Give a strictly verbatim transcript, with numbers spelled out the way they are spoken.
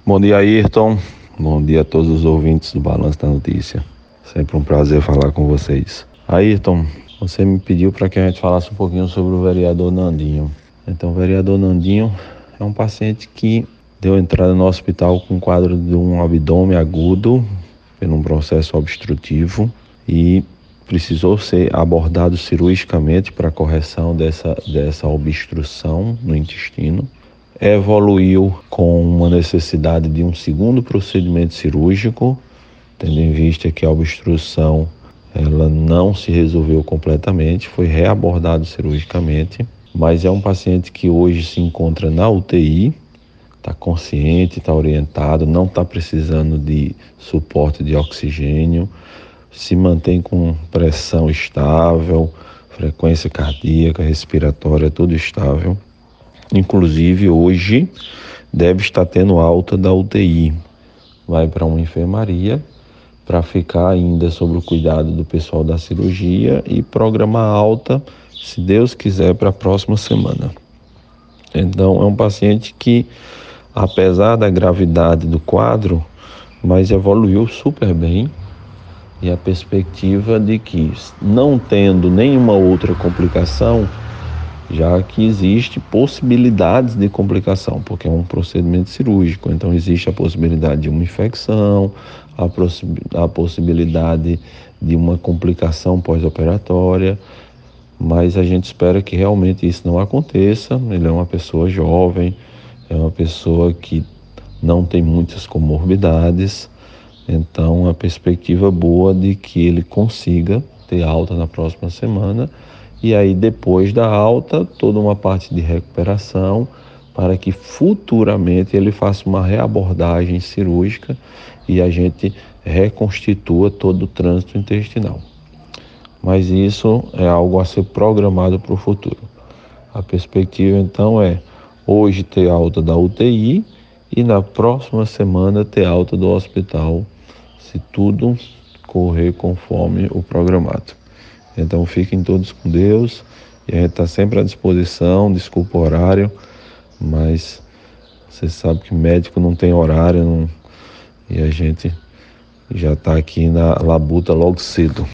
Bom dia, Ayrton. Bom dia a todos os ouvintes do Balanço da Notícia. Sempre um prazer falar com vocês. Ayrton, você me pediu para que a gente falasse um pouquinho sobre o vereador Nandinho. Então, o vereador Nandinho é um paciente que deu entrada no hospital com um quadro de um abdômen agudo, por um processo obstrutivo, e precisou ser abordado cirurgicamente para a correção dessa, dessa obstrução no intestino. Evoluiu com uma necessidade de um segundo procedimento cirúrgico, tendo em vista que a obstrução ela não se resolveu completamente, foi reabordado cirurgicamente, mas é um paciente que hoje se encontra na U T I, está consciente, está orientado, não está precisando de suporte de oxigênio, se mantém com pressão estável, frequência cardíaca, respiratória, tudo estável. Inclusive, hoje deve estar tendo alta da U T I. Vai para uma enfermaria para ficar ainda sob o cuidado do pessoal da cirurgia e programar alta, se Deus quiser, para a próxima semana. Então, é um paciente que, apesar da gravidade do quadro, mas evoluiu super bem, e a perspectiva de que, não tendo nenhuma outra complicação, já que existe possibilidades de complicação, porque é um procedimento cirúrgico, então existe a possibilidade de uma infecção, a, possi- a possibilidade de uma complicação pós-operatória, mas a gente espera que realmente isso não aconteça. Ele é uma pessoa jovem, é uma pessoa que não tem muitas comorbidades, então a perspectiva boa de que ele consiga ter alta na próxima semana. E aí, depois da alta, toda uma parte de recuperação para que futuramente ele faça uma reabordagem cirúrgica e a gente reconstitua todo o trânsito intestinal. Mas isso é algo a ser programado para o futuro. A perspectiva, então, é hoje ter alta da U T I e na próxima semana ter alta do hospital, se tudo correr conforme o programado. Então fiquem todos com Deus e a gente está sempre à disposição. Desculpa o horário, mas você sabe que médico não tem horário, não, e a gente já está aqui na labuta logo cedo.